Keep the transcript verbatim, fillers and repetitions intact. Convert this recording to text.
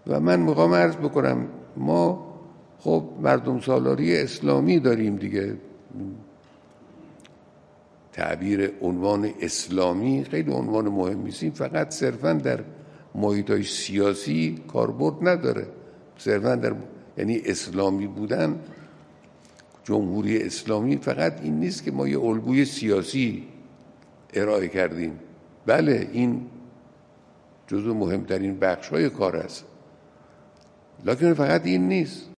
و من میخوام عرض بکنم ما خب مردم سالاری اسلامی داریم دیگه. تعبیر عنوان اسلامی خیلی عنوان مهمی است. این فقط صرفاً در محیط‌های سیاسی کاربرد نداره، صرفاً در یعنی اسلامی بودن، جمهوری اسلامی فقط این نیست که ما یه الگوی سیاسی ارائه کردیم. بله این جزو مهمترین بخش‌های کار است، لکن فقط این نیست.